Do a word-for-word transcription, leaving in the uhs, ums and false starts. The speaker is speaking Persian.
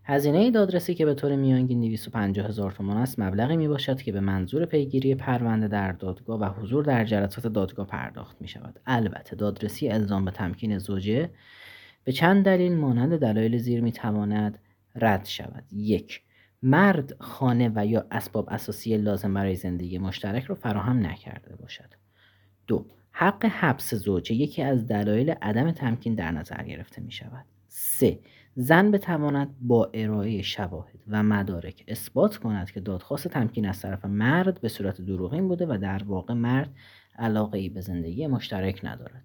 هزینه دادرسی که به طور میانگین دویست و پنجاه هزار تومان است، مبلغی میباشد که به منظور پیگیری پرونده در دادگاه و حضور در جلسات دادگاه پرداخت می شود. البته دادرسی الزام به تمکین زوجه به چند دلیل مانند دلایل زیر می تواند رد شود. یک، مرد خانه و یا اسباب اساسی لازم برای زندگی مشترک را فراهم نکرده باشد. دو، حق حبس زوجه یکی از دلایل عدم تمکین در نظر گرفته می شود. سه، زن بتواند با ارائه شواهد و مدارک اثبات کند که دادخواست تمکین از طرف مرد به صورت دروغین بوده و در واقع مرد علاقه‌ای به زندگی مشترک ندارد.